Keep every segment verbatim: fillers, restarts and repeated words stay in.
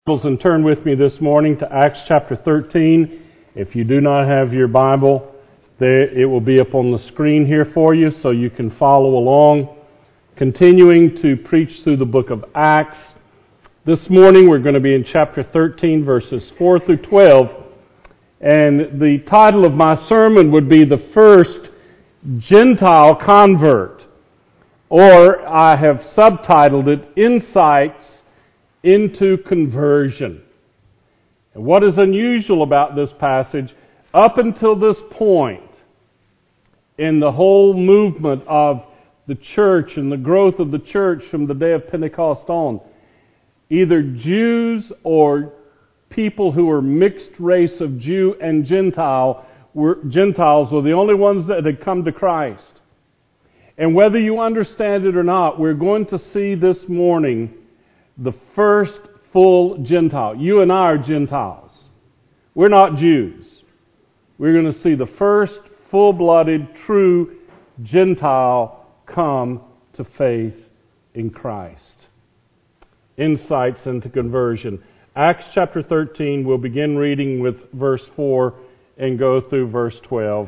And turn with me this morning to Acts chapter thirteen. If you do not have your Bible, there it will be up on the screen here for you so you can follow along. Continuing to preach through the book of Acts. This morning we're going to be in chapter thirteen, verses four through twelve. And the title of my sermon would be The First Gentile Convert. Or I have subtitled it, Insights into Conversion. And what is unusual about this passage, up until this point in the whole movement of the church and the growth of the church from the day of Pentecost on, either Jews or people who were mixed race of Jew and Gentile were Gentiles were the only ones that had come to Christ. And whether you understand it or not, we're going to see this morning the first full Gentile. You and I are Gentiles. We're not Jews. We're going to see the first full-blooded, true Gentile come to faith in Christ. Insights into conversion. Acts chapter thirteen, we'll begin reading with verse four and go through verse twelve.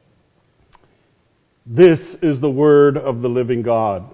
This is the word of the living God.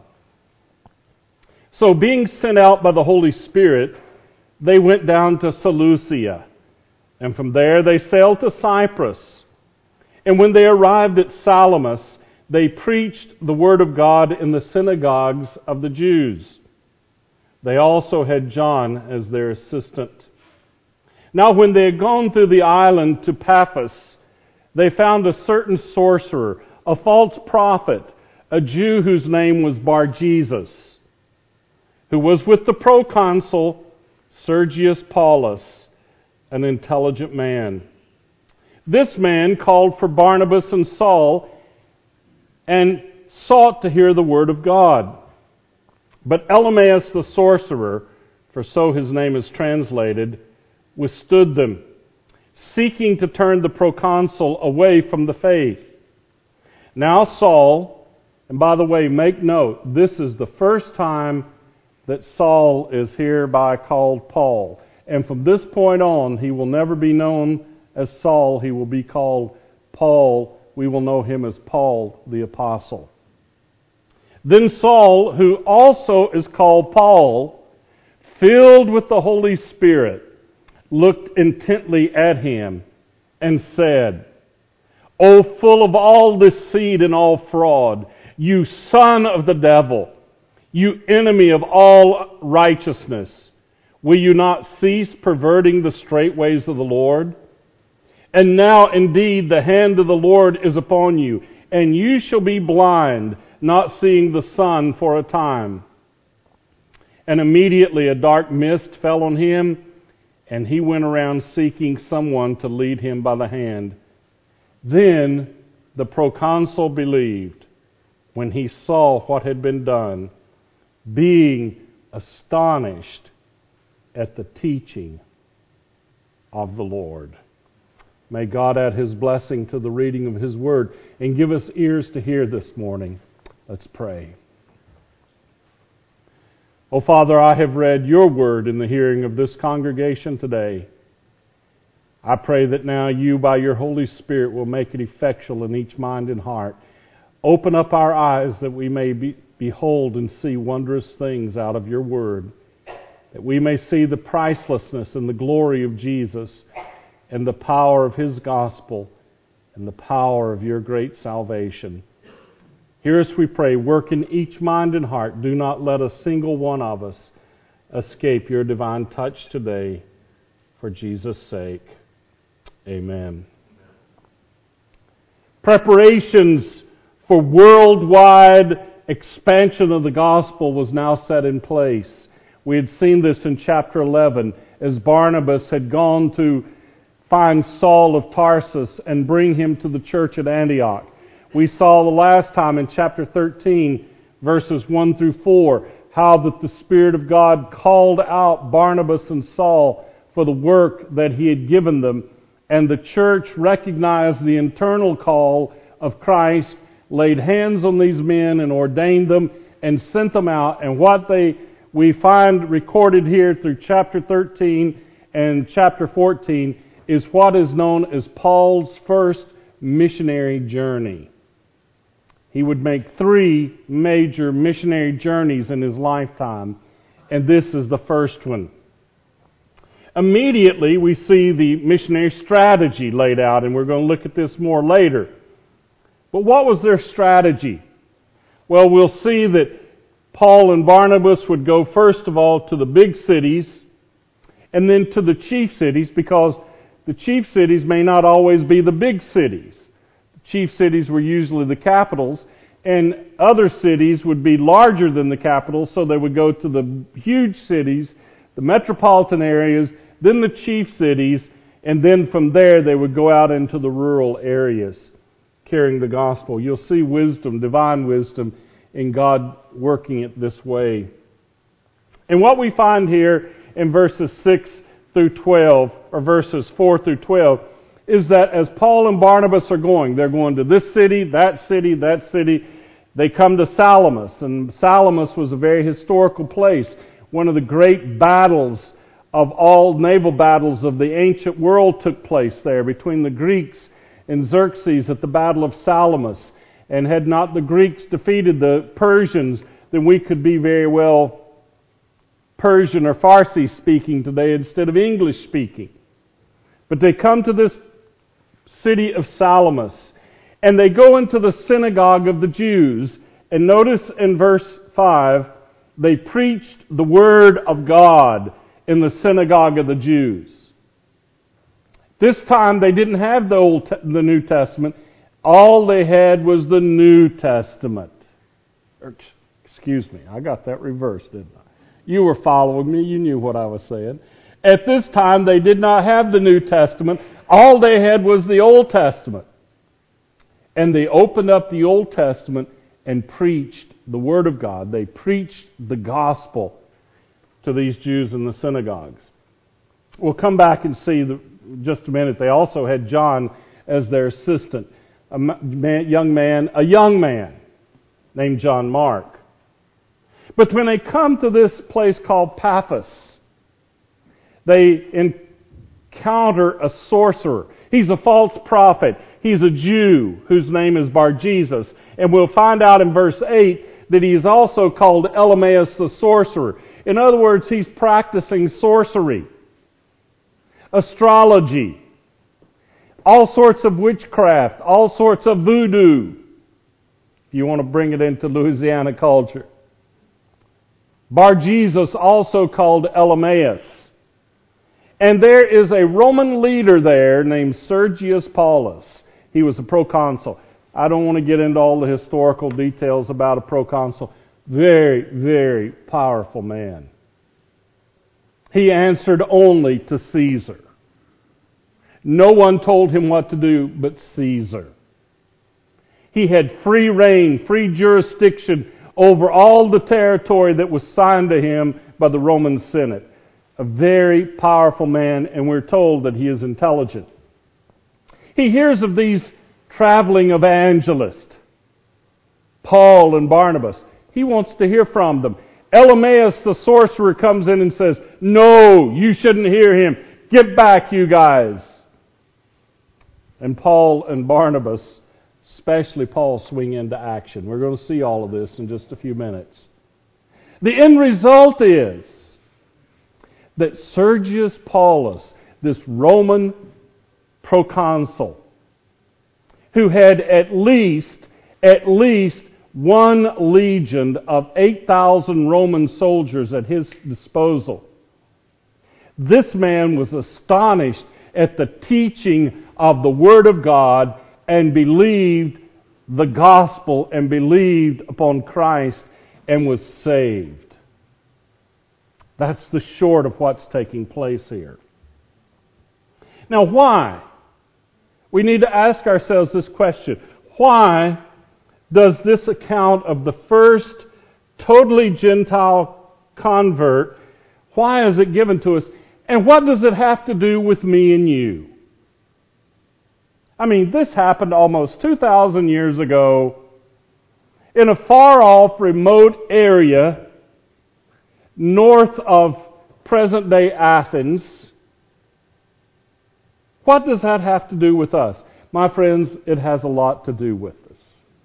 So being sent out by the Holy Spirit, they went down to Seleucia, and from there they sailed to Cyprus. And when they arrived at Salamis, they preached the word of God in the synagogues of the Jews. They also had John as their assistant. Now when they had gone through the island to Paphos, they found a certain sorcerer, a false prophet, a Jew whose name was Bar-Jesus, who was with the proconsul Sergius Paulus, an intelligent man. This man called for Barnabas and Saul and sought to hear the word of God. But Elymas the sorcerer, for so his name is translated, withstood them, seeking to turn the proconsul away from the faith. Now Saul, and by the way, make note, this is the first time that Saul is hereby called Paul. And from this point on, he will never be known as Saul. He will be called Paul. We will know him as Paul the Apostle. Then Saul, who also is called Paul, filled with the Holy Spirit, looked intently at him and said, O full of all deceit and all fraud, you son of the devil, you enemy of all righteousness, will you not cease perverting the straight ways of the Lord? And now indeed the hand of the Lord is upon you, and you shall be blind, not seeing the sun for a time. And immediately a dark mist fell on him, and he went around seeking someone to lead him by the hand. Then the proconsul believed when he saw what had been done, being astonished at the teaching of the Lord. May God add His blessing to the reading of His Word and give us ears to hear this morning. Let's pray. Oh, Father, I have read Your Word in the hearing of this congregation today. I pray that now You, by Your Holy Spirit, will make it effectual in each mind and heart. Open up our eyes that we may be Behold and see wondrous things out of Your Word, that we may see the pricelessness and the glory of Jesus and the power of His gospel and the power of Your great salvation. Hear us, we pray. Work in each mind and heart. Do not let a single one of us escape Your divine touch today. For Jesus' sake, amen. Preparations for worldwide expansion of the gospel was now set in place. We had seen this in chapter eleven as Barnabas had gone to find Saul of Tarsus and bring him to the church at Antioch. We saw the last time in chapter thirteen, verses one through four, how that the Spirit of God called out Barnabas and Saul for the work that He had given them, and the church recognized the internal call of Christ, laid hands on these men and ordained them and sent them out. And what they we find recorded here through chapter thirteen and chapter fourteen is what is known as Paul's first missionary journey. He would make three major missionary journeys in his lifetime, and this is the first one. Immediately, we see the missionary strategy laid out, and we're going to look at this more later. But what was their strategy? Well, we'll see that Paul and Barnabas would go first of all to the big cities, and then to the chief cities, because the chief cities may not always be the big cities. The chief cities were usually the capitals, and other cities would be larger than the capitals, so they would go to the huge cities, the metropolitan areas, then the chief cities, and then from there they would go out into the rural areas carrying the gospel. You'll see wisdom, divine wisdom, in God working it this way. And what we find here in verses six through twelve, or verses four through twelve, is that as Paul and Barnabas are going, they're going to this city, that city, that city. They come to Salamis, and Salamis was a very historical place. One of the great battles of all naval battles of the ancient world took place there between the Greeks and Xerxes at the Battle of Salamis. And had not the Greeks defeated the Persians, then we could be very well Persian or Farsi speaking today instead of English speaking. But they come to this city of Salamis, and they go into the synagogue of the Jews. And notice in verse five, they preached the Word of God in the synagogue of the Jews. This time they didn't have the Old, the New Testament. All they had was the New Testament. Or, excuse me, I got that reversed, didn't I? You were following me. You knew what I was saying. At this time, they did not have the New Testament. All they had was the Old Testament. And they opened up the Old Testament and preached the Word of God. They preached the gospel to these Jews in the synagogues. We'll come back and see the, just a minute. They also had John as their assistant, a man, young man, a young man named John Mark. But when they come to this place called Paphos, they encounter a sorcerer. He's a false prophet. He's a Jew whose name is Bar-Jesus. And we'll find out in verse eight that he is also called Elymas the sorcerer. In other words, he's practicing sorcery, astrology, all sorts of witchcraft, all sorts of voodoo, if you want to bring it into Louisiana culture. Bar-Jesus also called Elymas. And there is a Roman leader there named Sergius Paulus. He was a proconsul. I don't want to get into all the historical details about a proconsul. Very, very powerful man. He answered only to Caesar. No one told him what to do but Caesar. He had free reign, free jurisdiction over all the territory that was signed to him by the Roman Senate. A very powerful man, and we're told that he is intelligent. He hears of these traveling evangelists, Paul and Barnabas. He wants to hear from them. Elymas the sorcerer comes in and says, "No, you shouldn't hear him. Get back, you guys." And Paul and Barnabas, especially Paul, swing into action. We're going to see all of this in just a few minutes. The end result is that Sergius Paulus, this Roman proconsul, who had at least, at least one legion of eight thousand Roman soldiers at his disposal, this man was astonished at the teaching of the Word of God and believed the gospel and believed upon Christ and was saved. That's the short of what's taking place here. Now, why? We need to ask ourselves this question. Why does this account of the first totally Gentile convert, why is it given to us? And what does it have to do with me and you? I mean, this happened almost two thousand years ago in a far-off, remote area north of present-day Athens. What does that have to do with us? My friends, it has a lot to do with us.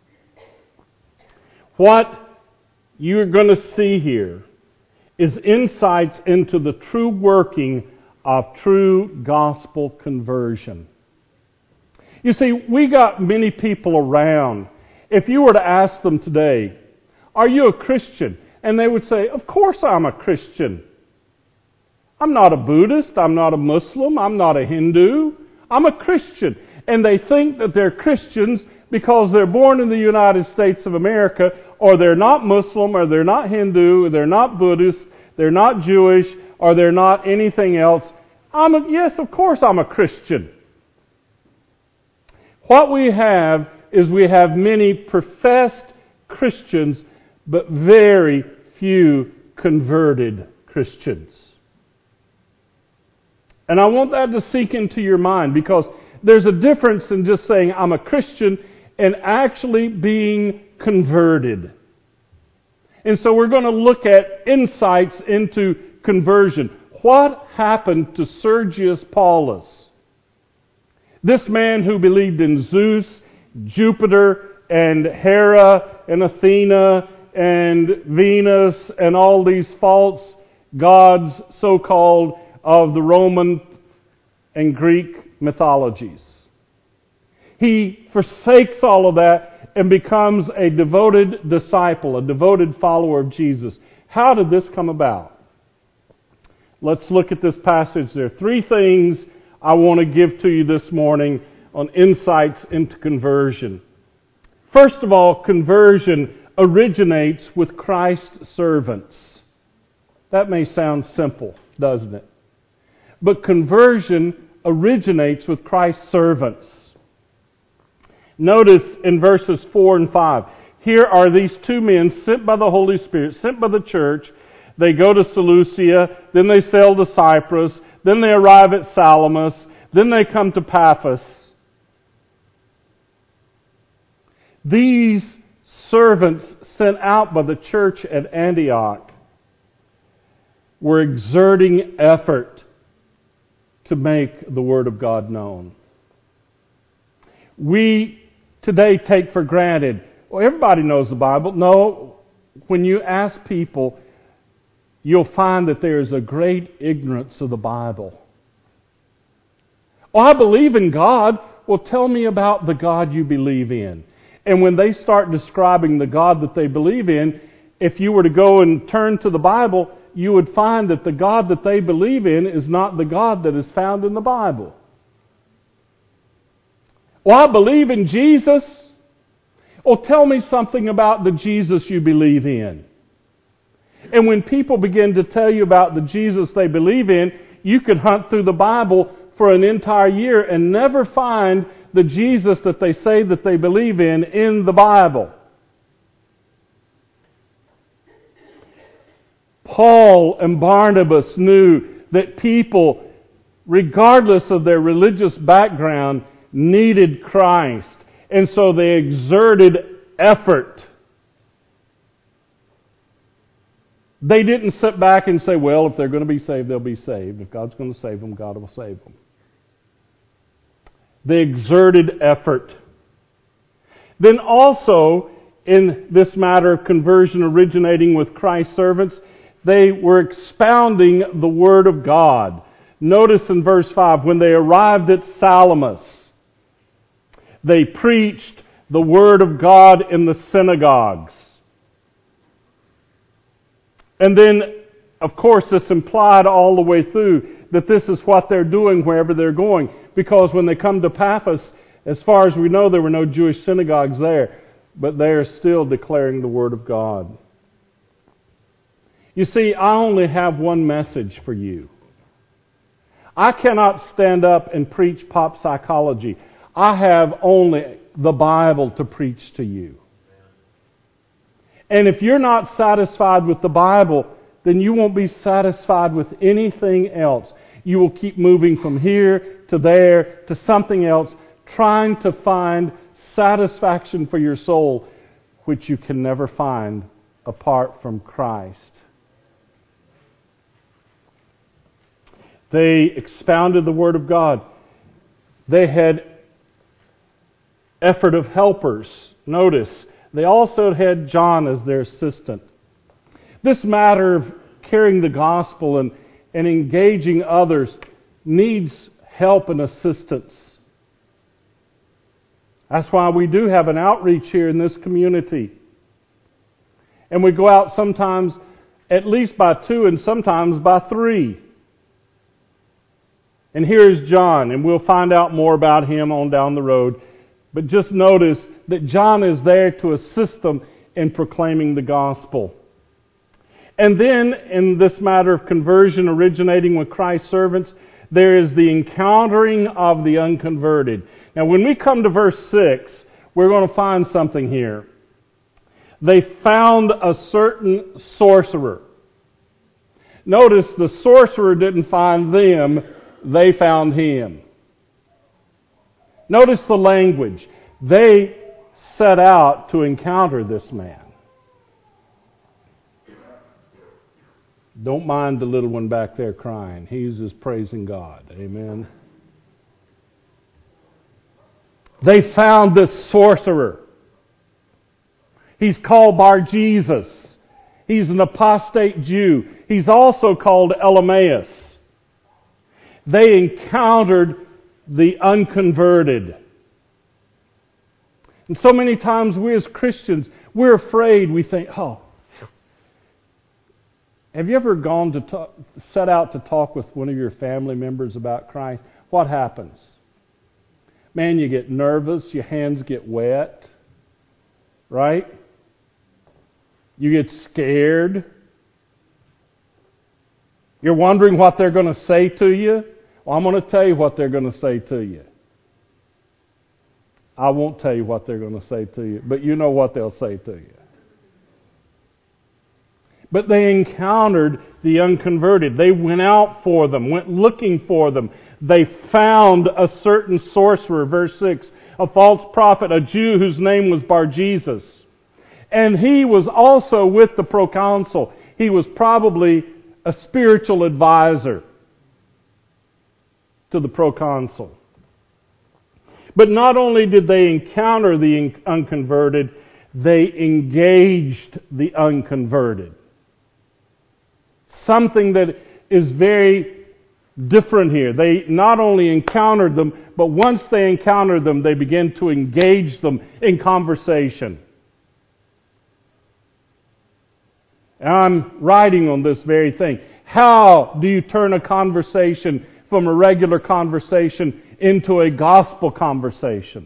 What you're going to see here is insights into the true working of true gospel conversion. You see, we got many people around. If you were to ask them today, are you a Christian? And they would say, of course I'm a Christian. I'm not a Buddhist, I'm not a Muslim, I'm not a Hindu. I'm a Christian. And they think that they're Christians because they're born in the United States of America, or they're not Muslim, or they're not Hindu, or they're not Buddhist, they're not Jewish, or they're not anything else. I'm a, yes, of course I'm a Christian. What we have is we have many professed Christians, but very few converted Christians. And I want that to sink into your mind, because there's a difference in just saying I'm a Christian and actually being converted. And so we're going to look at insights into conversion. What happened to Sergius Paulus? This man who believed in Zeus, Jupiter, and Hera, and Athena, and Venus, and all these false gods, so-called, of the Roman and Greek mythologies. He forsakes all of that and becomes a devoted disciple, a devoted follower of Jesus. How did this come about? Let's look at this passage. There are three things I want to give to you this morning on insights into conversion. First of all, conversion originates with Christ's servants. That may sound simple, doesn't it? But conversion originates with Christ's servants. Notice in verses four and five, here are these two men sent by the Holy Spirit, sent by the church. They go to Seleucia, then they sail to Cyprus, then they arrive at Salamis, then they come to Paphos. These servants sent out by the church at Antioch were exerting effort to make the Word of God known. We today take for granted, well, everybody knows the Bible. No, when you ask people, you'll find that there is a great ignorance of the Bible. Oh, I believe in God. Well, tell me about the God you believe in. And when they start describing the God that they believe in, if you were to go and turn to the Bible, you would find that the God that they believe in is not the God that is found in the Bible. Well, I believe in Jesus. Well, tell me something about the Jesus you believe in. And when people begin to tell you about the Jesus they believe in, you could hunt through the Bible for an entire year and never find the Jesus that they say that they believe in in the Bible. Paul and Barnabas knew that people, regardless of their religious background, needed Christ. And so they exerted effort. They didn't sit back and say, well, if they're going to be saved, they'll be saved. If God's going to save them, God will save them. They exerted effort. Then also, in this matter of conversion originating with Christ's servants, they were expounding the Word of God. Notice in verse five, when they arrived at Salamis, they preached the Word of God in the synagogues. And then, of course, this implied all the way through that this is what they're doing wherever they're going. Because when they come to Paphos, as far as we know, there were no Jewish synagogues there. But they are still declaring the Word of God. You see, I only have one message for you. I cannot stand up and preach pop psychology. I have only the Bible to preach to you. And if you're not satisfied with the Bible, then you won't be satisfied with anything else. You will keep moving from here to there to something else, trying to find satisfaction for your soul, which you can never find apart from Christ. They expounded the Word of God. They had effort of helpers. Notice, they also had John as their assistant. This matter of carrying the gospel and, and engaging others needs help and assistance. That's why we do have an outreach here in this community. And we go out sometimes at least by two and sometimes by three. And here's John, and we'll find out more about him on down the road. But just notice that John is there to assist them in proclaiming the gospel. And then, in this matter of conversion originating with Christ's servants, there is the encountering of the unconverted. Now, when we come to verse six, we're going to find something here. They found a certain sorcerer. Notice the sorcerer didn't find them, they found him. Notice the language. They set out to encounter this man. Don't mind the little one back there crying. He's just praising God. Amen. They found this sorcerer. He's called Bar-Jesus. He's an apostate Jew. He's also called Elymas. They encountered the unconverted. And so many times we as Christians, we're afraid. We think, oh, have you ever gone to talk, set out to talk with one of your family members about Christ? What happens? Man, you get nervous, your hands get wet, right? You get scared. You're wondering what they're going to say to you. Well, I'm going to tell you what they're going to say to you. I won't tell you what they're going to say to you, but you know what they'll say to you. But they encountered the unconverted. They went out for them, went looking for them. They found a certain sorcerer, verse six, a false prophet, a Jew whose name was Bar-Jesus. And he was also with the proconsul. He was probably a spiritual advisor to the proconsul. But not only did they encounter the unconverted, they engaged the unconverted. Something that is very different here. They not only encountered them, but once they encountered them, they began to engage them in conversation. And I'm writing on this very thing. How do you turn a conversation from a regular conversation into a gospel conversation?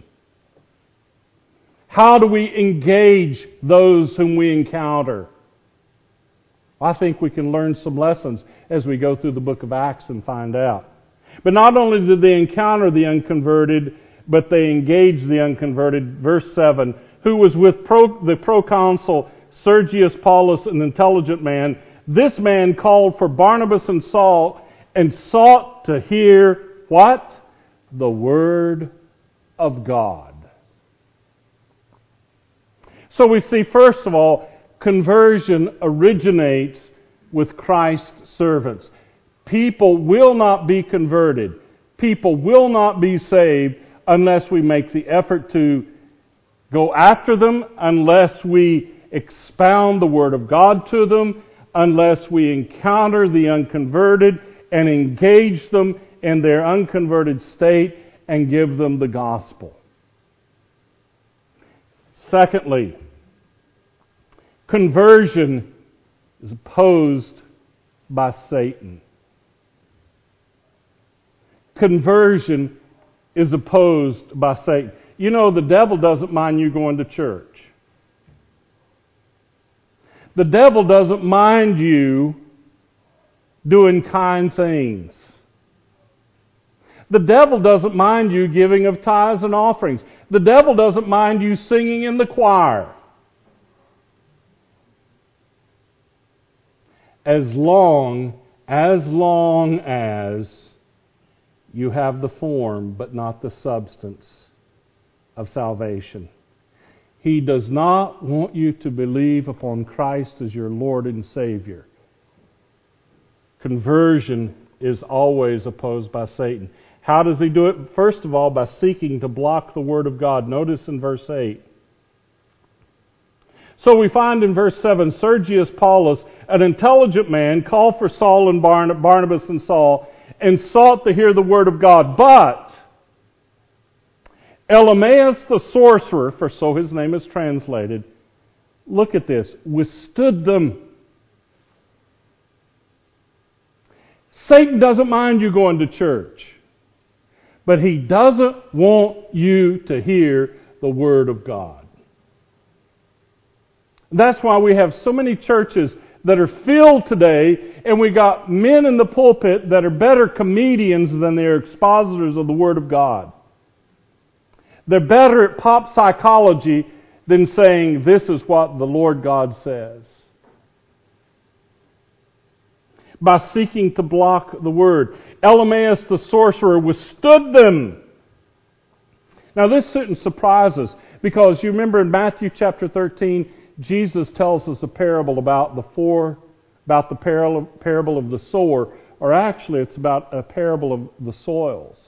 How do we engage those whom we encounter? I think we can learn some lessons as we go through the book of Acts and find out. But not only did they encounter the unconverted, but they engaged the unconverted. Verse seven, who was with pro, the proconsul Sergius Paulus, an intelligent man. This man called for Barnabas and Saul and sought to hear what? The Word of God. So we see, first of all, conversion originates with Christ's servants. People will not be converted. People will not be saved unless we make the effort to go after them, unless we expound the Word of God to them, unless we encounter the unconverted and engage them in their unconverted state and give them the gospel. Secondly, conversion is opposed by Satan. Conversion is opposed by Satan. You know, the devil doesn't mind you going to church. The devil doesn't mind you doing kind things. The devil doesn't mind you giving of tithes and offerings. The devil doesn't mind you singing in the choir. As long, as long as you have the form but not the substance of salvation. He does not want you to believe upon Christ as your Lord and Savior. Conversion is always opposed by Satan. How does he do it? First of all, by seeking to block the Word of God. Notice in verse eight. So we find in verse seven, Sergius Paulus, an intelligent man, called for Saul and Barnabas and Saul, and sought to hear the Word of God. But Elymas the sorcerer, for so his name is translated, look at this, withstood them. Satan doesn't mind you going to church, but he doesn't want you to hear the Word of God. That's why we have so many churches that are filled today, and we got men in the pulpit that are better comedians than they are expositors of the Word of God. They're better at pop psychology than saying, this is what the Lord God says. By seeking to block the Word. Elymas the sorcerer withstood them. Now this shouldn't surprise us, because you remember in Matthew chapter thirteen, Jesus tells us a parable about the four, about the parable of the sower, or actually it's about a parable of the soils.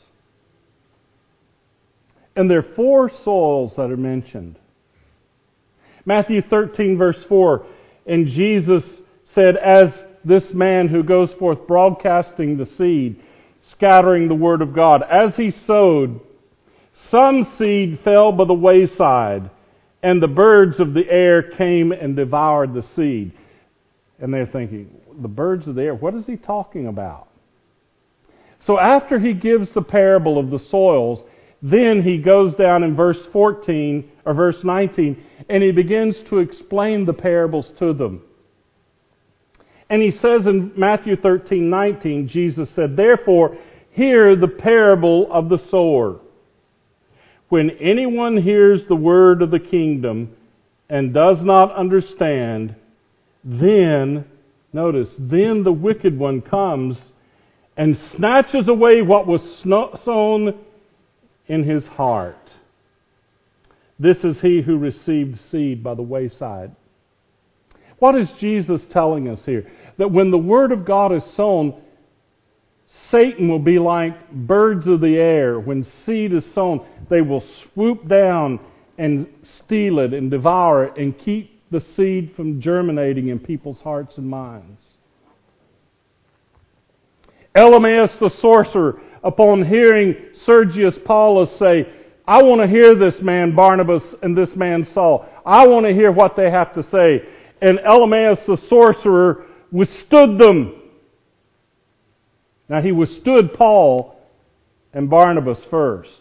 And there are four soils that are mentioned. Matthew thirteen verse four, and Jesus said, as this man who goes forth broadcasting the seed, scattering the word of God, as he sowed, some seed fell by the wayside, and the birds of the air came and devoured the seed. And they're thinking, the birds of the air, what is he talking about? So after he gives the parable of the soils, then he goes down in verse fourteen, or verse nineteen, and he begins to explain the parables to them. And he says in Matthew thirteen nineteen, Jesus said, therefore, hear the parable of the sower. When anyone hears the word of the kingdom and does not understand, then, notice, then the wicked one comes and snatches away what was sown in his heart. This is he who received seed by the wayside. What is Jesus telling us here? That when the Word of God is sown, Satan will be like birds of the air. When seed is sown, they will swoop down and steal it and devour it and keep the seed from germinating in people's hearts and minds. Elymas the sorcerer, upon hearing Sergius Paulus say, I want to hear this man Barnabas and this man Saul. I want to hear what they have to say. And Elymas the sorcerer withstood them. Now he withstood Paul and Barnabas first.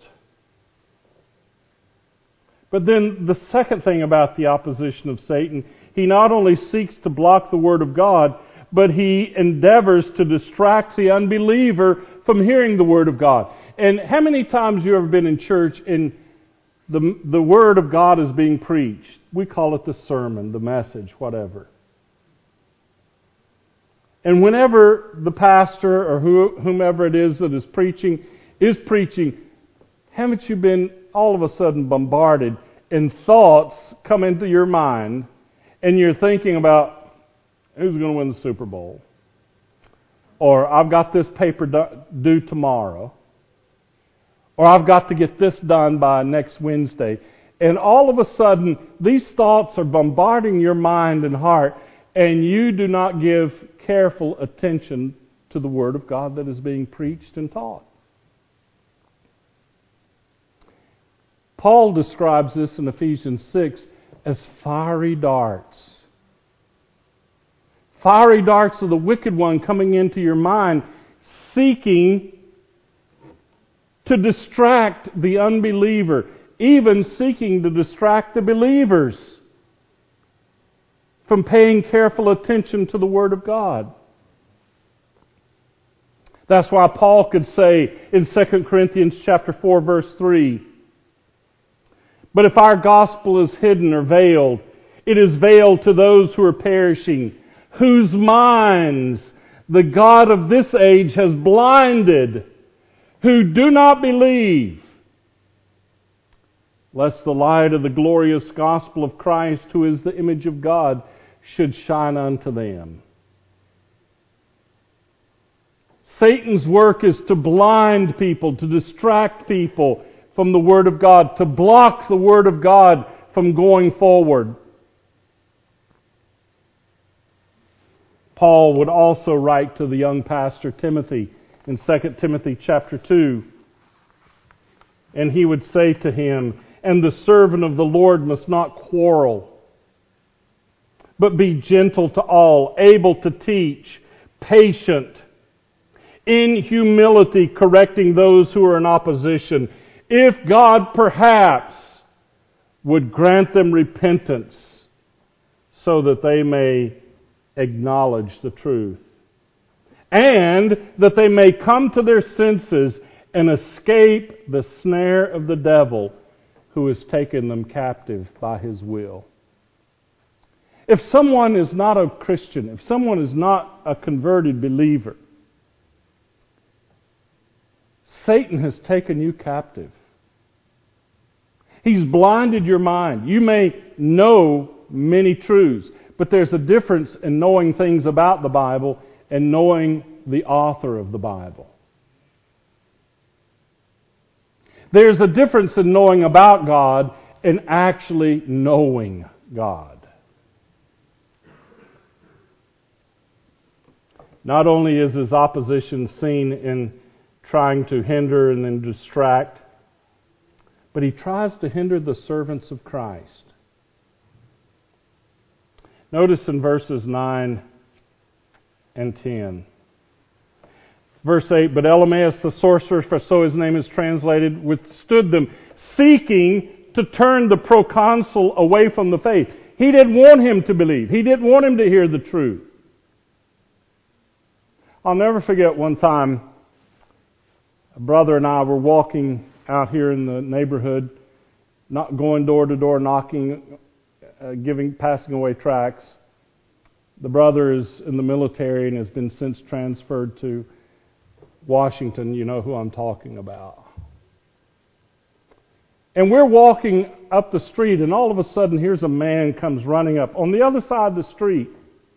But then the second thing about the opposition of Satan, he not only seeks to block the Word of God, but he endeavors to distract the unbeliever from hearing the Word of God. And how many times have you ever been in church and the, the Word of God is being preached? We call it the sermon, the message, whatever. And whenever the pastor or who, whomever it is that is preaching is preaching, haven't you been all of a sudden bombarded and thoughts come into your mind and you're thinking about who's going to win the Super Bowl? Or I've got this paper due tomorrow. Or I've got to get this done by next Wednesday. And all of a sudden, these thoughts are bombarding your mind and heart, and you do not give careful attention to the Word of God that is being preached and taught. Paul describes this in Ephesians six as fiery darts. Fiery darts of the wicked one coming into your mind, seeking to distract the unbeliever, even seeking to distract the believers from paying careful attention to the Word of God. That's why Paul could say in Second Corinthians chapter four, verse three, but if our gospel is hidden or veiled, it is veiled to those who are perishing, whose minds the God of this age has blinded, who do not believe, lest the light of the glorious gospel of Christ, who is the image of God, should shine unto them. Satan's work is to blind people, to distract people from the Word of God, to block the Word of God from going forward. Paul would also write to the young pastor Timothy in Second Timothy chapter two. And he would say to him, "And the servant of the Lord must not quarrel, but be gentle to all, able to teach, patient, in humility correcting those who are in opposition, if God perhaps would grant them repentance, so that they may acknowledge the truth, and that they may come to their senses and escape the snare of the devil, who has taken them captive by his will." If someone is not a Christian, if someone is not a converted believer, Satan has taken you captive. He's blinded your mind. You may know many truths, but there's a difference in knowing things about the Bible and knowing the author of the Bible. There's a difference in knowing about God and actually knowing God. Not only is his opposition seen in trying to hinder and then distract, but he tries to hinder the servants of Christ. Notice in verses nine and ten. Verse eight, "But Elymas the sorcerer, for so his name is translated, withstood them, seeking to turn the proconsul away from the faith." He didn't want him to believe. He didn't want him to hear the truth. I'll never forget one time, a brother and I were walking out here in the neighborhood, not going door to door, knocking, uh, giving, passing away tracts. The brother is in the military and has been since transferred to Washington. You know who I'm talking about. And we're walking up the street, and all of a sudden, here's a man comes running up on the other side of the street.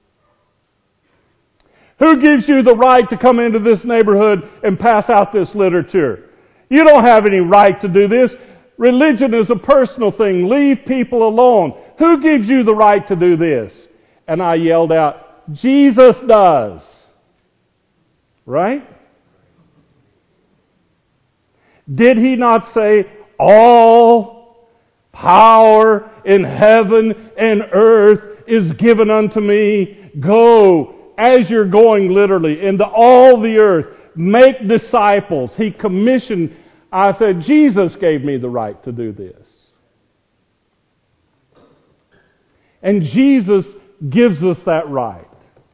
"Who gives you the right to come into this neighborhood and pass out this literature? You don't have any right to do this. Religion is a personal thing. Leave people alone. Who gives you the right to do this?" And I yelled out, "Jesus does." Right? Did he not say, "All power in heaven and earth is given unto me. Go," as you're going literally, "into all the earth, make disciples." He commissioned. I said, Jesus gave me the right to do this. And Jesus gives us that right.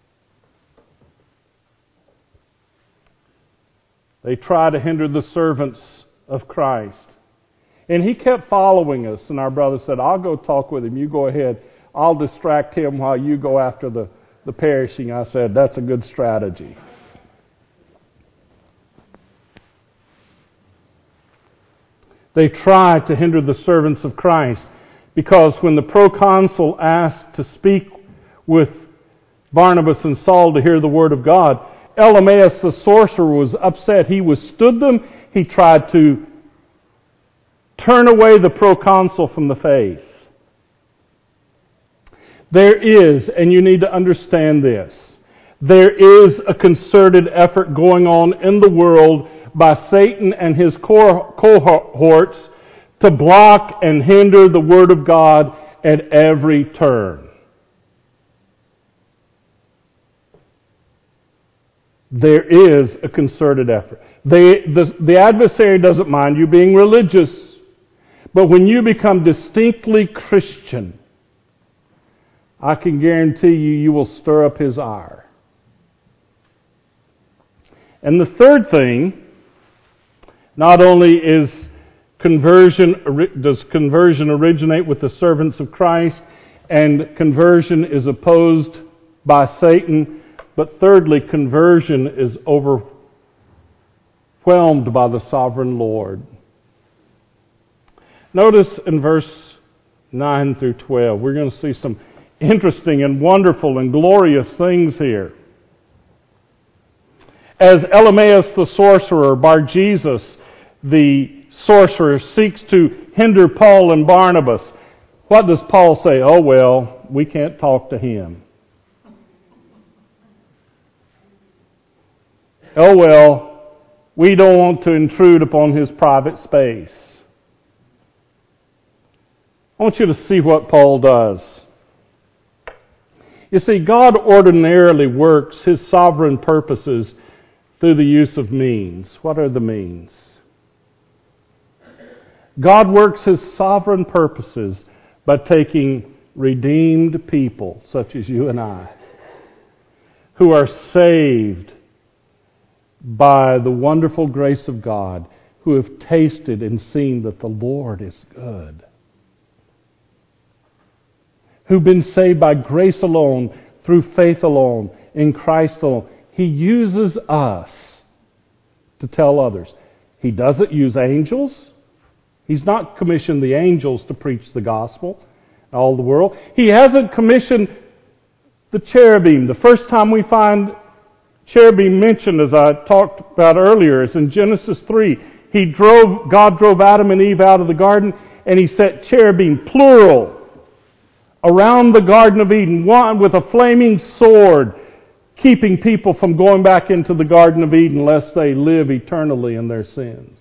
They try to hinder the servants of Christ. And he kept following us, and our brother said, "I'll go talk with him. You go ahead. I'll distract him while you go after the, the perishing." I said, "That's a good strategy." They try to hinder the servants of Christ because when the proconsul asked to speak with Barnabas and Saul to hear the word of God, Elymas the sorcerer was upset. He withstood them. He tried to turn away the proconsul from the faith. There is, and you need to understand this, there is a concerted effort going on in the world by Satan and his cohorts to block and hinder the Word of God at every turn. There is a concerted effort. They, the, the adversary doesn't mind you being religious, but when you become distinctly Christian, I can guarantee you, you will stir up his ire. And the third thing, not only is conversion, does conversion originate with the servants of Christ, and conversion is opposed by Satan, but thirdly, conversion is overwhelmed by the sovereign Lord. Notice in verse nine through twelve, we're going to see some interesting and wonderful and glorious things here. As Elymas the sorcerer, Bar-Jesus the sorcerer, seeks to hinder Paul and Barnabas, what does Paul say? Oh, well, we can't talk to him. Oh, well, we don't want to intrude upon his private space. I want you to see what Paul does. You see, God ordinarily works His sovereign purposes through the use of means. What are the means? God works His sovereign purposes by taking redeemed people, such as you and I, who are saved by the wonderful grace of God, who have tasted and seen that the Lord is good, who've been saved by grace alone, through faith alone, in Christ alone. He uses us to tell others. He doesn't use angels. He's not commissioned the angels to preach the gospel to all the world. He hasn't commissioned the cherubim. The first time we find cherubim mentioned, as I talked about earlier, is in Genesis three. He drove, God drove Adam and Eve out of the garden, and He set cherubim, plural, around the Garden of Eden, one with a flaming sword, keeping people from going back into the Garden of Eden lest they live eternally in their sins.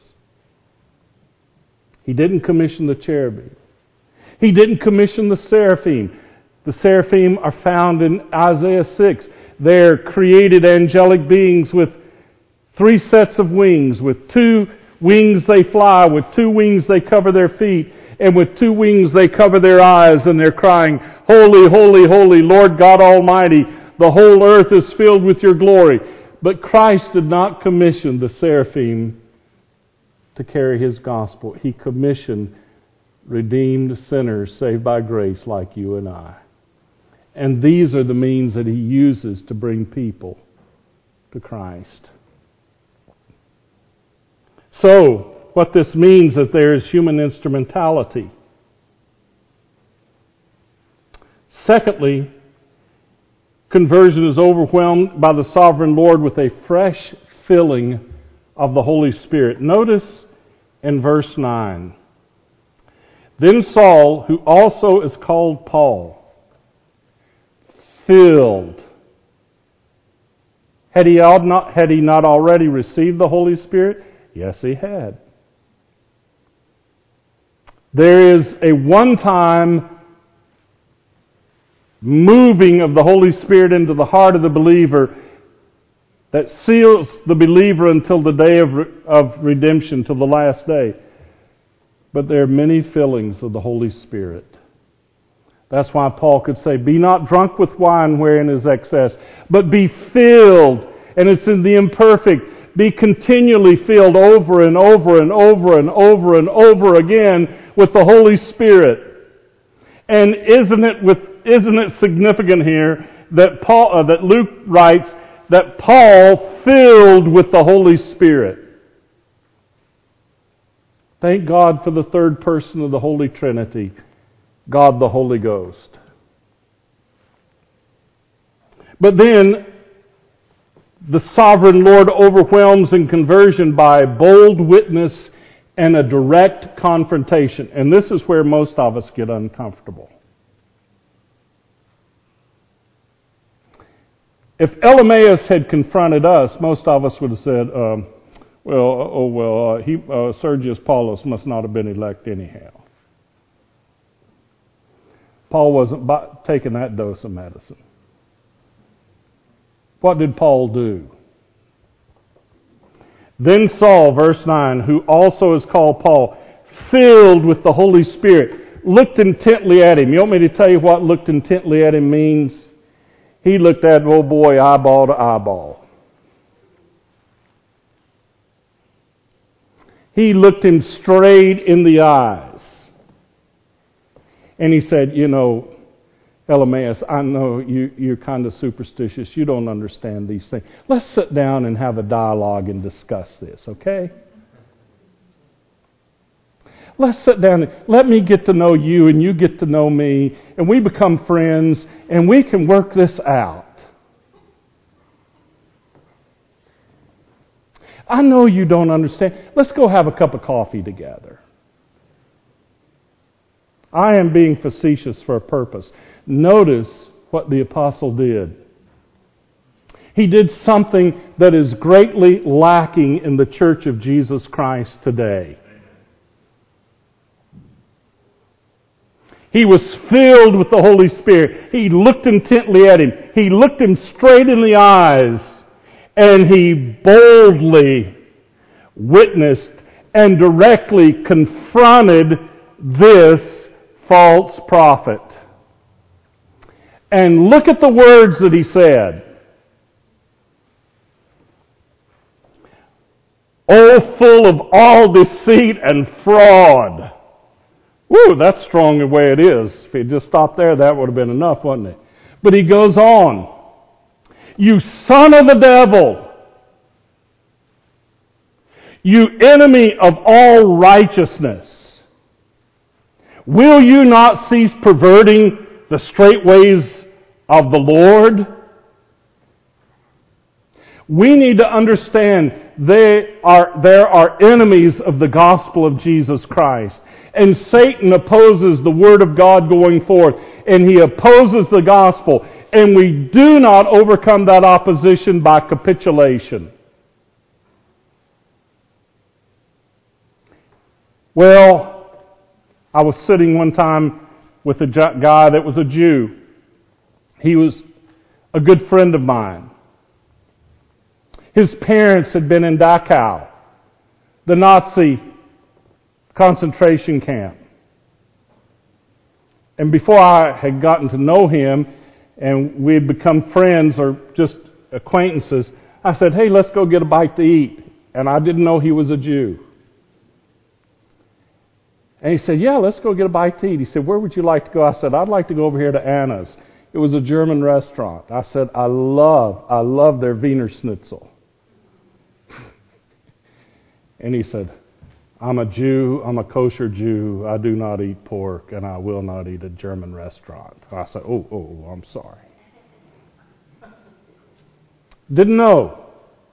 He didn't commission the cherubim. He didn't commission the seraphim. The seraphim are found in Isaiah six. They're created angelic beings with three sets of wings. With two wings they fly, with two wings they cover their feet, and with two wings they cover their eyes, and they're crying, "Holy, holy, holy, Lord God Almighty, the whole earth is filled with your glory." But Christ did not commission the seraphim to carry His gospel. He commissioned redeemed sinners saved by grace like you and I. And these are the means that He uses to bring people to Christ. So, what this means is that there is human instrumentality. Secondly, conversion is overwhelmed by the sovereign Lord with a fresh filling of the Holy Spirit. Notice in verse nine. Then Saul, who also is called Paul, filled. Had he not, had he not already received the Holy Spirit? Yes, he had. There is a one-time moving of the Holy Spirit into the heart of the believer that seals the believer until the day of, of redemption, till the last day. But there are many fillings of the Holy Spirit. That's why Paul could say, "Be not drunk with wine wherein is excess, but be filled," and it's in the imperfect, be continually filled over and over and over and over and over again with the Holy Spirit. And isn't it with isn't it significant here that Paul uh, that Luke writes that Paul filled with the Holy Spirit? Thank God for the third person of the Holy Trinity, God the Holy Ghost. But then the sovereign Lord overwhelms in conversion by bold witness and a direct confrontation. And this is where most of us get uncomfortable. If Elymas had confronted us, most of us would have said, um, well, oh well, uh, he, uh, Sergius Paulus must not have been elect anyhow. Paul wasn't taking that dose of medicine. What did Paul do? Then Saul, verse nine, who also is called Paul, filled with the Holy Spirit, looked intently at him. You want me to tell you what looked intently at him means? He looked at the old boy eyeball to eyeball. He looked him straight in the eyes. And he said, you know, Elymas, I know you, you're kind of superstitious. You don't understand these things. Let's sit down and have a dialogue and discuss this, okay? Let's sit down and let me get to know you and you get to know me and we become friends and we can work this out. I know you don't understand. Let's go have a cup of coffee together. I am being facetious for a purpose. Notice what the apostle did. He did something that is greatly lacking in the church of Jesus Christ today. He was filled with the Holy Spirit. He looked intently at him. He looked him straight in the eyes. And he boldly witnessed and directly confronted this false prophet. And look at the words that he said. Oh, full of all deceit and fraud. Woo, that's strong the way it is. If he just stopped there, that would have been enough, wouldn't it? But he goes on. You son of the devil, you enemy of all righteousness, will you not cease perverting the straight ways of the Lord? We need to understand they are, there are enemies of the gospel of Jesus Christ. And Satan opposes the Word of God going forth. And he opposes the gospel. And we do not overcome that opposition by capitulation. Well, I was sitting one time with a guy that was a Jew. He was a good friend of mine. His parents had been in Dachau, the Nazi concentration camp. And before I had gotten to know him, and we had become friends or just acquaintances, I said, hey, let's go get a bite to eat. And I didn't know he was a Jew. And he said, yeah, let's go get a bite to eat. He said, where would you like to go? I said, I'd like to go over here to Anna's. It was a German restaurant. I said, I love, I love their Wiener Schnitzel. And he said, I'm a Jew, I'm a kosher Jew, I do not eat pork, and I will not eat at a German restaurant. I said, oh, oh, I'm sorry. Didn't know.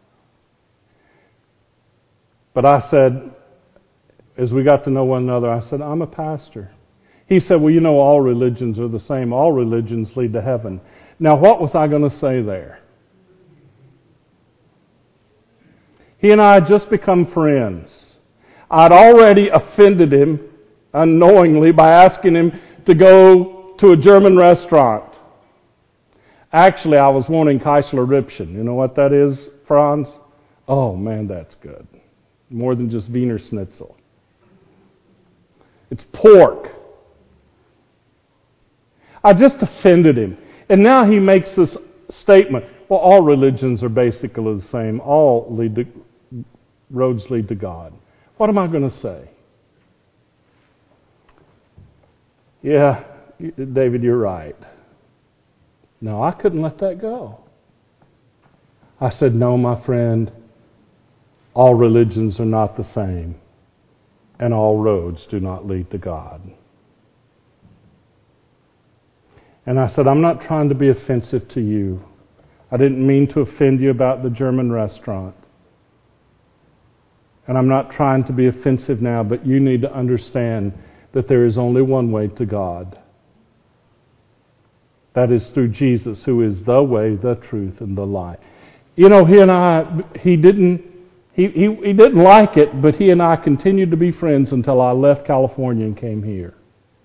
But I said, as we got to know one another, I said, I'm a pastor. He said, well, you know, all religions are the same. All religions lead to heaven. Now, what was I going to say there? He and I had just become friends. I'd already offended him unknowingly by asking him to go to a German restaurant. Actually, I was wanting Kaisler Rippchen. You know what that is, Franz? Oh, man, that's good. More than just Wiener Schnitzel. It's pork. I just offended him. And now he makes this statement. Well, all religions are basically the same. All lead to, roads lead to God. What am I going to say? Yeah, David, you're right. No, I couldn't let that go. I said, no, my friend, all religions are not the same, and all roads do not lead to God. And I said, I'm not trying to be offensive to you. I didn't mean to offend you about the German restaurant. And I'm not trying to be offensive now, but you need to understand that there is only one way to God. That is through Jesus, who is the way, the truth, and the life. You know, he and I, he didn't, he, he, he didn't like it, but he and I continued to be friends until I left California and came here.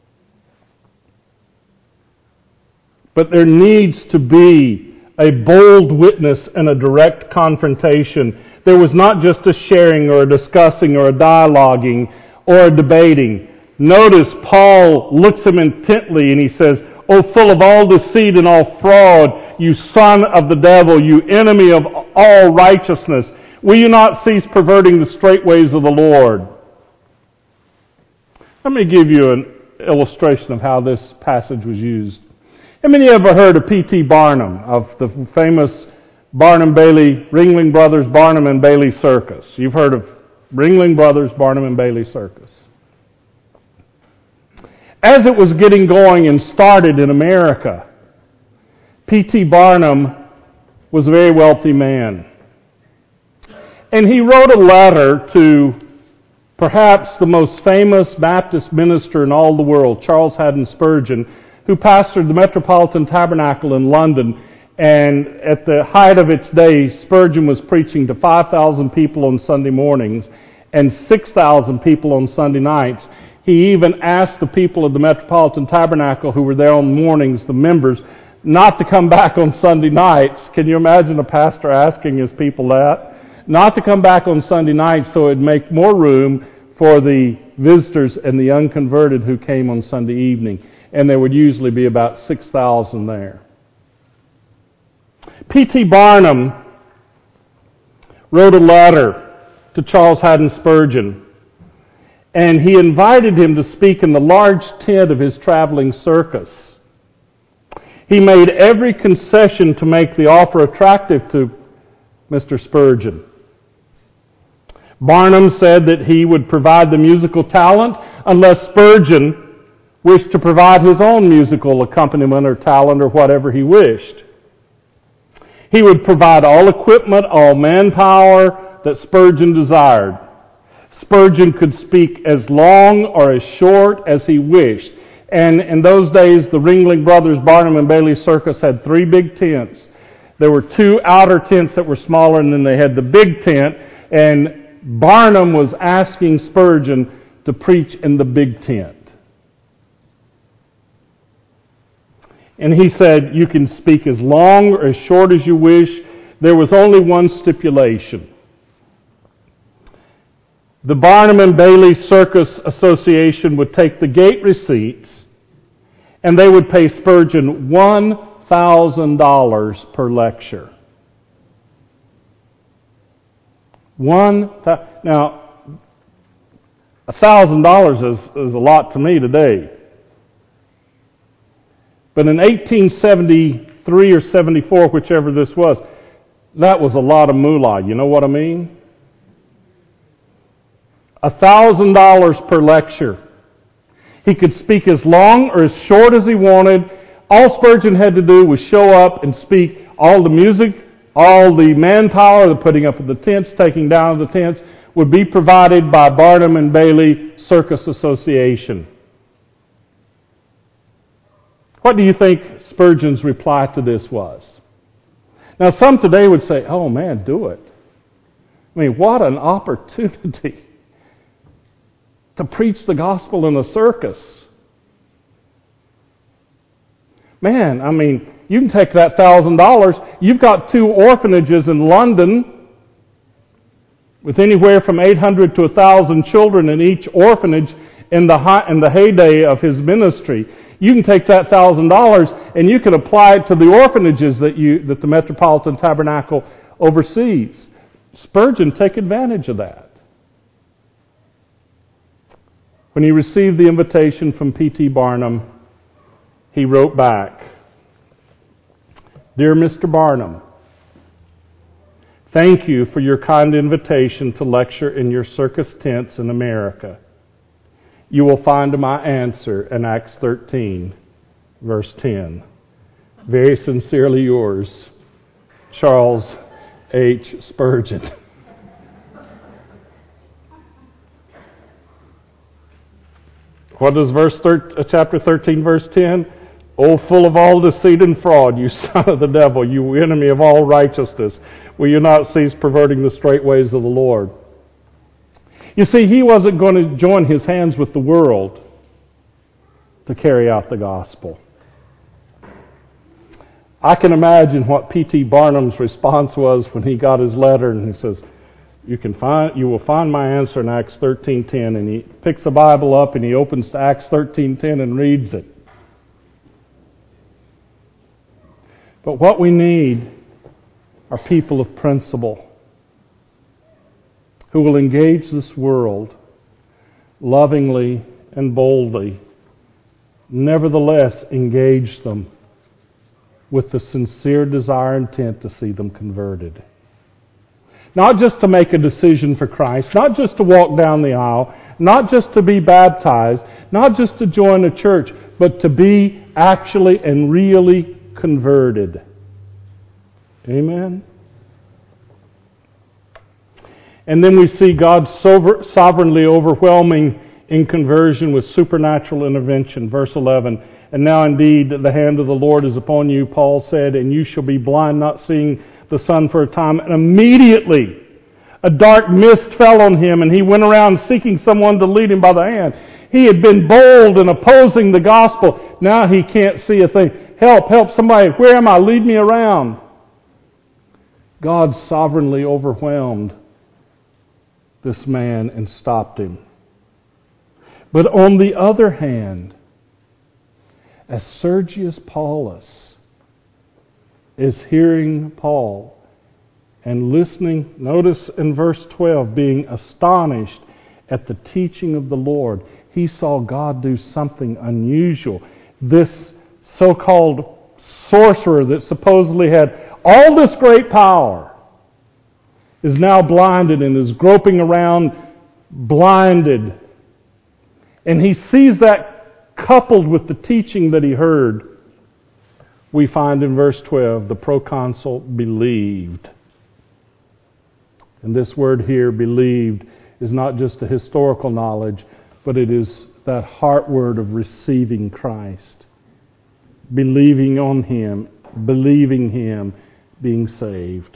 But there needs to be a bold witness and a direct confrontation. There was not just a sharing or a discussing or a dialoguing or a debating. Notice Paul looks him intently and he says, "O full of all deceit and all fraud, you son of the devil, you enemy of all righteousness, will you not cease perverting the straight ways of the Lord?" Let me give you an illustration of how this passage was used. How many ever heard of P T Barnum, of the famous Barnum Bailey, Ringling Brothers Barnum and Bailey Circus? You've heard of Ringling Brothers Barnum and Bailey Circus. As it was getting going and started in America, P T Barnum was a very wealthy man. And he wrote a letter to perhaps the most famous Baptist minister in all the world, Charles Haddon Spurgeon, who pastored the Metropolitan Tabernacle in London. And at the height of its days, Spurgeon was preaching to five thousand people on Sunday mornings and six thousand people on Sunday nights. He even asked the people of the Metropolitan Tabernacle who were there on mornings, the members, not to come back on Sunday nights. Can you imagine a pastor asking his people that? Not to come back on Sunday nights so it would make more room for the visitors and the unconverted who came on Sunday evening. And there would usually be about six thousand there. P T Barnum wrote a letter to Charles Haddon Spurgeon, and he invited him to speak in the large tent of his traveling circus. He made every concession to make the offer attractive to Mister Spurgeon. Barnum said that he would provide the musical talent unless Spurgeon wished to provide his own musical accompaniment or talent or whatever he wished. He would provide all equipment, all manpower that Spurgeon desired. Spurgeon could speak as long or as short as he wished. And in those days, the Ringling Brothers Barnum and Bailey Circus had three big tents. There were two outer tents that were smaller, and then they had the big tent. And Barnum was asking Spurgeon to preach in the big tent. And he said, you can speak as long or as short as you wish. There was only one stipulation. The Barnum and Bailey Circus Association would take the gate receipts, and they would pay Spurgeon one thousand dollars per lecture. One th- now, one thousand dollars is, is a lot to me today. But in eighteen seventy-three or seventy-four, whichever this was, that was a lot of moolah. You know what I mean? one thousand dollars per lecture. He could speak as long or as short as he wanted. All Spurgeon had to do was show up and speak. All the music, all the manpower, the putting up of the tents, taking down of the tents, would be provided by Barnum and Bailey Circus Association. What do you think Spurgeon's reply to this was? Now, some today would say, oh man, do it. I mean, what an opportunity to preach the gospel in a circus. Man, I mean, you can take that one thousand dollars. You've got two orphanages in London with anywhere from eight hundred to one thousand children in each orphanage in the high, in the heyday of his ministry. You can take that one thousand dollars and you can apply it to the orphanages that you that the Metropolitan Tabernacle oversees. Spurgeon took advantage of that. When he received the invitation from P T Barnum, he wrote back, Dear Mister Barnum, thank you for your kind invitation to lecture in your circus tents in America. You will find my answer in Acts thirteen, verse ten. Very sincerely yours, Charles H. Spurgeon. What does verse thir- chapter thirteen, verse ten? Oh, full of all deceit and fraud, you son of the devil, you enemy of all righteousness, will you not cease perverting the straight ways of the Lord? You see, he wasn't going to join his hands with the world to carry out the gospel. I can imagine what P T Barnum's response was when he got his letter, and he says, You can find, you will find my answer in Acts thirteen ten. And he picks the Bible up and he opens to Acts thirteen ten and reads it. But what we need are people of principle who will engage this world lovingly and boldly, nevertheless engage them with the sincere desire and intent to see them converted. Not just to make a decision for Christ, not just to walk down the aisle, not just to be baptized, not just to join a church, but to be actually and really converted. Amen? And then we see God sovereignly overwhelming in conversion with supernatural intervention. Verse eleven, and now indeed the hand of the Lord is upon you, Paul said, and you shall be blind, not seeing the sun for a time. And immediately a dark mist fell on him, and he went around seeking someone to lead him by the hand. He had been bold in opposing the gospel. Now he can't see a thing. Help, help somebody. Where am I? Lead me around. God sovereignly overwhelmed this man and stopped him. But on the other hand, as Sergius Paulus is hearing Paul and listening, notice in verse twelve, being astonished at the teaching of the Lord, he saw God do something unusual. This so-called sorcerer that supposedly had all this great power is now blinded and is groping around blinded. And he sees that coupled with the teaching that he heard. We find in verse twelve, the proconsul believed. And this word here, believed, is not just a historical knowledge, but it is that heart word of receiving Christ. Believing on Him, believing Him, being saved.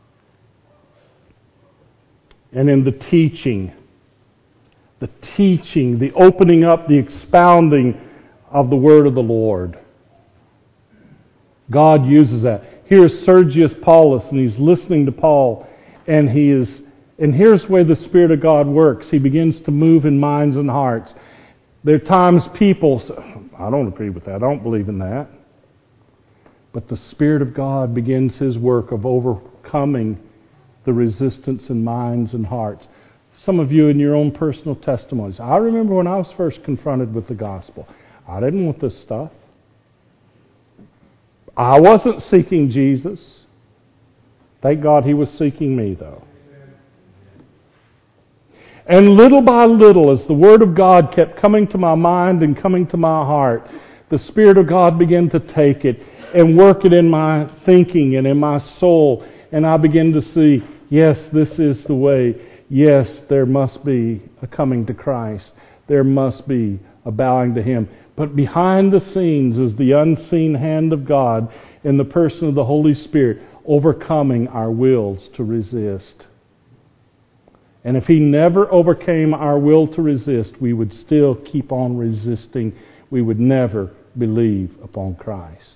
And in the teaching, the teaching, the opening up, the expounding of the word of the Lord, God uses that. Here's Sergius Paulus, and he's listening to Paul, and he is, and here's where the Spirit of God works. He begins to move in minds and hearts. There are times people say, I don't agree with that, I don't believe in that. But the Spirit of God begins His work of overcoming the resistance in minds and hearts. Some of you in your own personal testimonies. I remember when I was first confronted with the gospel. I didn't want this stuff. I wasn't seeking Jesus. Thank God He was seeking me, though. And little by little, as the Word of God kept coming to my mind and coming to my heart, the Spirit of God began to take it and work it in my thinking and in my soul. And I began to see, yes, this is the way. Yes, there must be a coming to Christ. There must be a bowing to Him. But behind the scenes is the unseen hand of God in the person of the Holy Spirit, overcoming our wills to resist. And if He never overcame our will to resist, we would still keep on resisting. We would never believe upon Christ.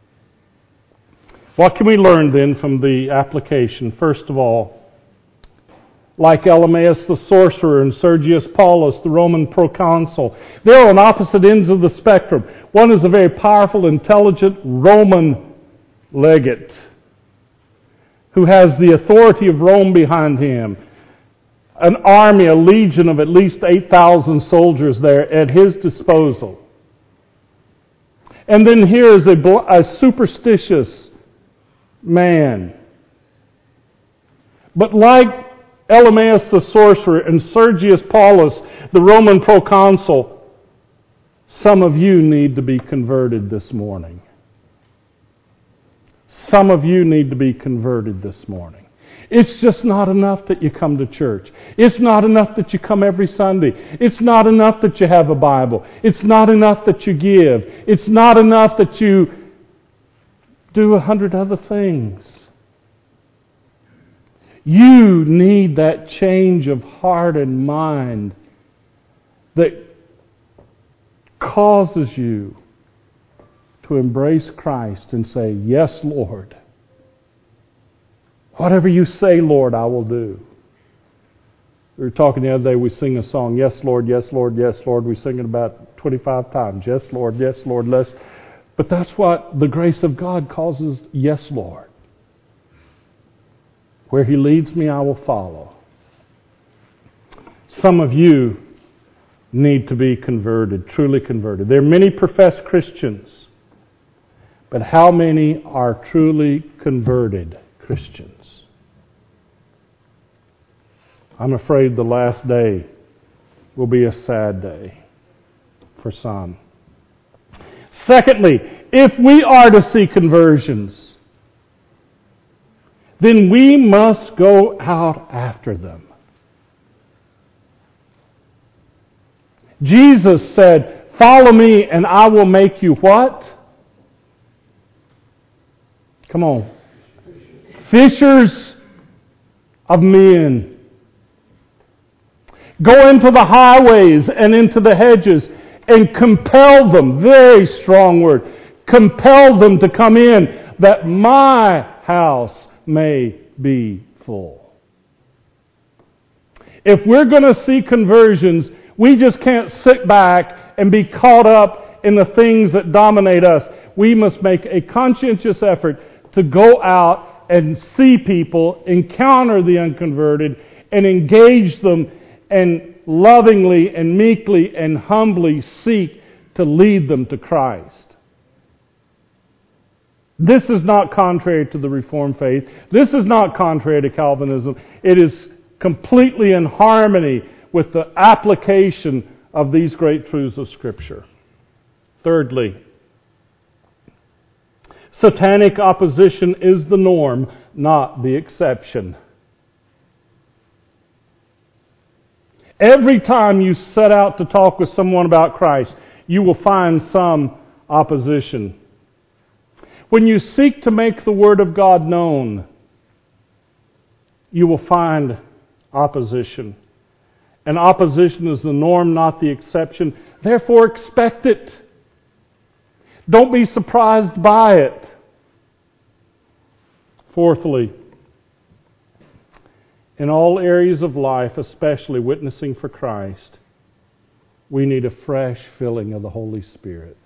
What can we learn then from the application? First of all, like Elymas the sorcerer and Sergius Paulus, the Roman proconsul, they're on opposite ends of the spectrum. One is a very powerful, intelligent Roman legate who has the authority of Rome behind him. An army, a legion of at least eight thousand soldiers there at his disposal. And then here is a, a superstitious man. But like Elymas the sorcerer and Sergius Paulus, the Roman proconsul, some of you need to be converted this morning. Some of you need to be converted this morning. It's just not enough that you come to church. It's not enough that you come every Sunday. It's not enough that you have a Bible. It's not enough that you give. It's not enough that you do a hundred other things. You need that change of heart and mind that causes you to embrace Christ and say, yes, Lord. Whatever you say, Lord, I will do. We were talking the other day, we sing a song, yes, Lord, yes, Lord, yes, Lord. We sing it about twenty-five times. Yes, Lord, yes, Lord, let's. But that's what the grace of God causes, yes, Lord. Where He leads me, I will follow. Some of you need to be converted, truly converted. There are many professed Christians, but how many are truly converted Christians? I'm afraid the last day will be a sad day for some. Secondly, if we are to see conversions, then we must go out after them. Jesus said, "Follow me and I will make you" what? Come on. Fishers of men. Go into the highways and into the hedges and compel them, very strong word, compel them to come in that my house may be full. If we're going to see conversions, we just can't sit back and be caught up in the things that dominate us. We must make a conscientious effort to go out and see people, encounter the unconverted, and engage them, and lovingly and meekly and humbly seek to lead them to Christ. This is not contrary to the Reformed faith. This is not contrary to Calvinism. It is completely in harmony with the application of these great truths of Scripture. Thirdly, satanic opposition is the norm, not the exception. Every time you set out to talk with someone about Christ, you will find some opposition. When you seek to make the Word of God known, you will find opposition. And opposition is the norm, not the exception. Therefore, expect it. Don't be surprised by it. Fourthly, in all areas of life, especially witnessing for Christ, we need a fresh filling of the Holy Spirit.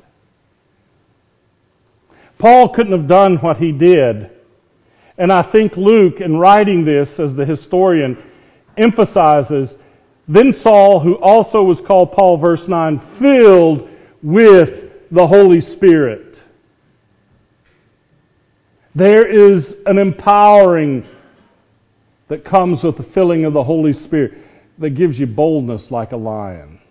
Paul couldn't have done what he did. And I think Luke, in writing this as the historian, emphasizes, then Saul, who also was called Paul, verse nine, filled with the Holy Spirit. There is an empowering that comes with the filling of the Holy Spirit that gives you boldness like a lion.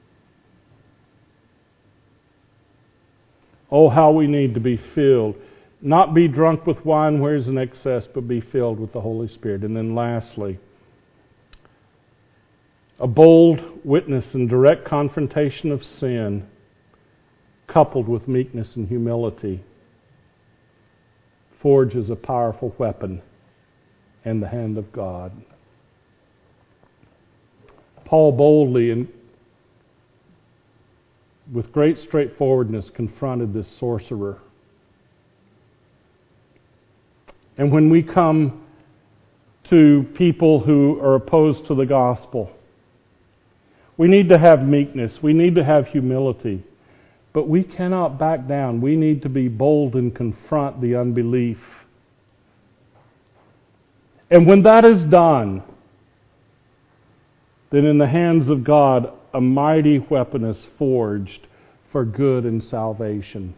Oh, how we need to be filled. Not be drunk with wine where is an excess, but be filled with the Holy Spirit. And then lastly, a bold witness and direct confrontation of sin, coupled with meekness and humility, forges a powerful weapon in the hand of God. Paul boldly and with great straightforwardness confronted this sorcerer. And when we come to people who are opposed to the gospel, we need to have meekness, we need to have humility, but we cannot back down. We need to be bold and confront the unbelief. And when that is done, then in the hands of God, a mighty weapon is forged for good and salvation.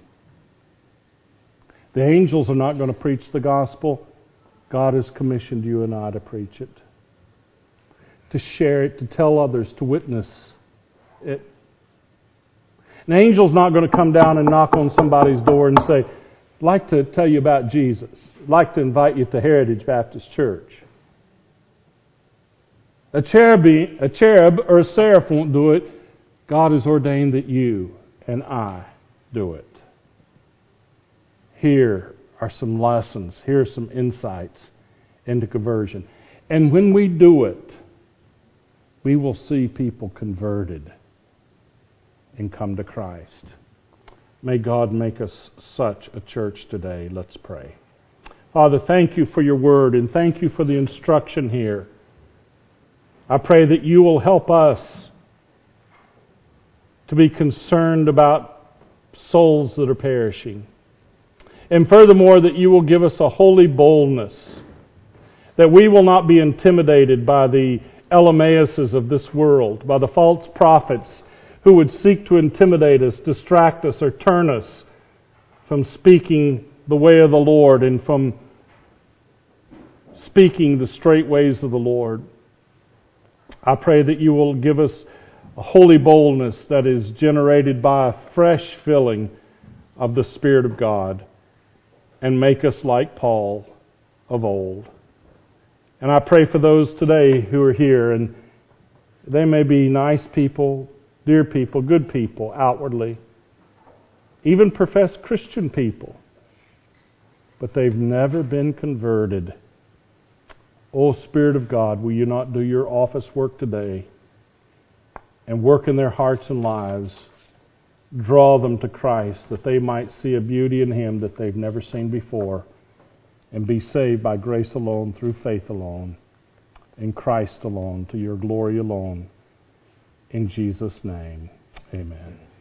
The angels are not going to preach the gospel. God has commissioned you and I to preach it, to share it, to tell others, to witness it. An angel's not going to come down and knock on somebody's door and say, I'd like to tell you about Jesus. I'd like to invite you to Heritage Baptist Church. A cherub, a cherub or a seraph won't do it. God has ordained that you and I do it. Here are some lessons. Here are some insights into conversion. And when we do it, we will see people converted and come to Christ. May God make us such a church today. Let's pray. Father, thank you for your word and thank you for the instruction here. I pray that you will help us to be concerned about souls that are perishing. And furthermore, that you will give us a holy boldness, that we will not be intimidated by the Elamaises of this world, by the false prophets who would seek to intimidate us, distract us, or turn us from speaking the way of the Lord and from speaking the straight ways of the Lord. I pray that you will give us a holy boldness that is generated by a fresh filling of the Spirit of God and make us like Paul of old. And I pray for those today who are here, and they may be nice people, dear people, good people outwardly, even professed Christian people, but they've never been converted. Oh, Spirit of God, will you not do your office work today and work in their hearts and lives? Draw them to Christ that they might see a beauty in Him that they've never seen before and be saved by grace alone, through faith alone, in Christ alone, to your glory alone. In Jesus' name, amen.